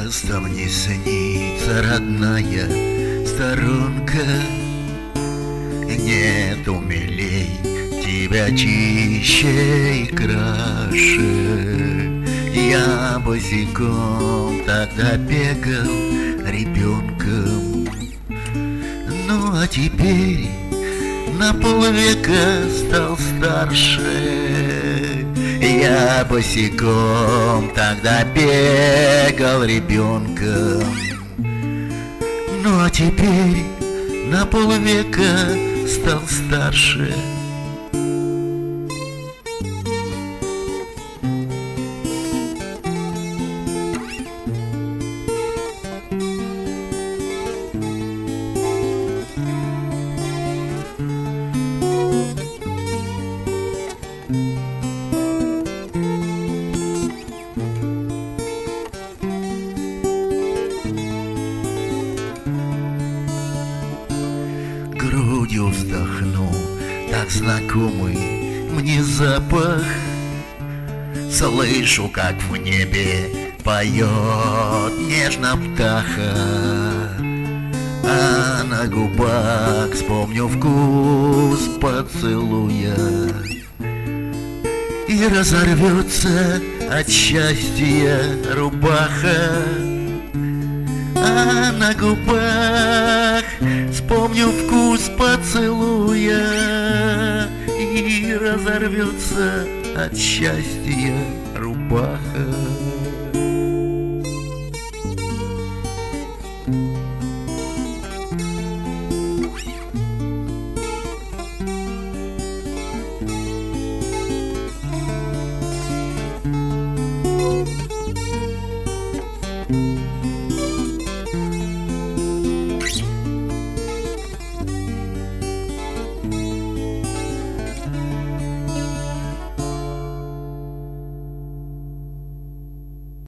Часто мне снится родная сторонка, нету милей тебя чище и краше. Я босиком тогда бегал ребенком, ну а теперь на полвека стал старше. Я босиком тогда бегал ребенком, ну а теперь на полвека стал старше. Грудью вздохну, так знакомый мне запах. Слышу, как в небе поет нежно птаха, а на губах вспомню вкус поцелуя. И разорвется от счастья рубаха, а на губах вспомню вкус поцелуя. И разорвется от счастья рубаха.